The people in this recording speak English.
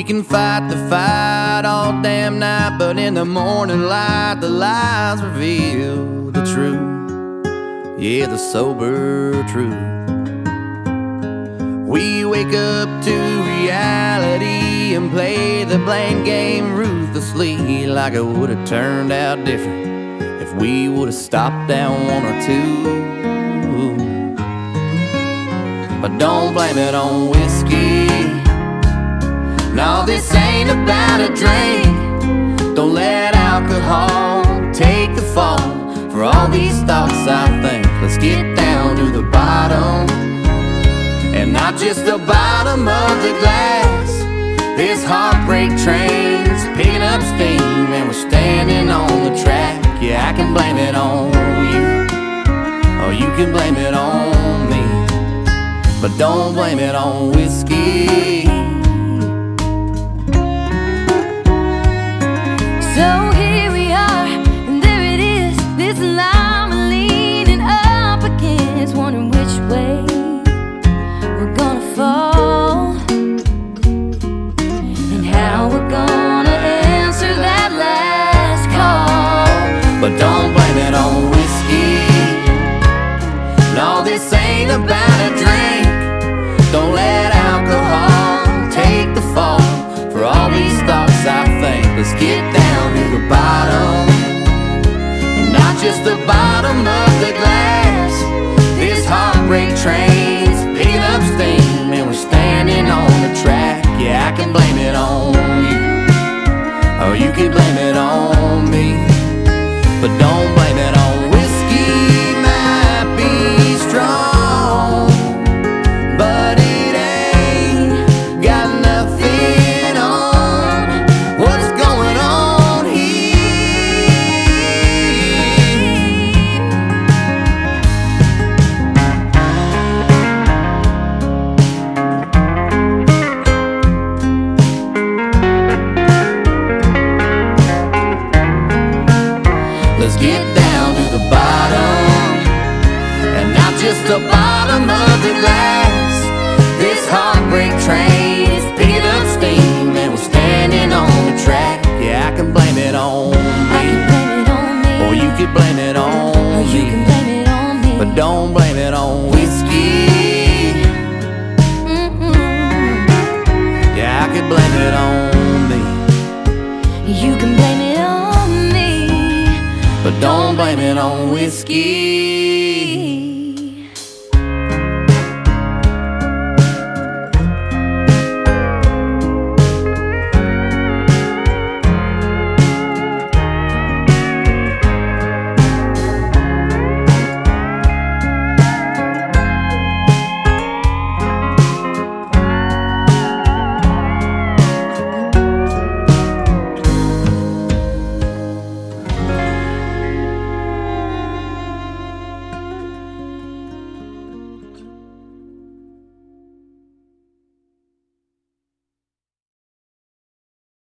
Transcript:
We can fight the fight all damn night, but in the morning light the lies reveal the truth. Yeah, the sober truth. We wake up to reality and play the blame game ruthlessly, like it would've turned out different if we would've stopped down one or two. But don't blame it on whiskey. No, this ain't about a drink. Don't let alcohol take the fall for all these thoughts I think. Let's get down to the bottom, and not just the bottom of the glass. This heartbreak train's picking up steam, and we're standing on the track. Yeah, I can blame it on you, or you can blame it on me, but don't blame it on whiskey. So here we are, and there it is, this line we're leaning up against, wondering which way we're gonna fall, and how we're gonna answer that last call. But don't blame it on whiskey. No, this ain't about a drink. Don't let alcohol take the fall for all these thoughts I think. Let's get down to the bottom, and not just the bottom of the glass. This heartbreak train's picking up steam, and we're standing on the track. Yeah, I can blame it on you, or you can blame it on me, but don't blame it on whiskey. Might be strong, but it ain't got nothing on what's going on here. Let's get down to the bottom, and not just the bottom of the glass. This heartbreak train is picking up steam, and we're standing on the track. Yeah, I can blame it on I can me, blame it on me, or you could blame it on or you can me, blame it on me, but don't blame it on whiskey. Yeah, I could blame it on me, you can blame it on me, but don't blame it on whiskey.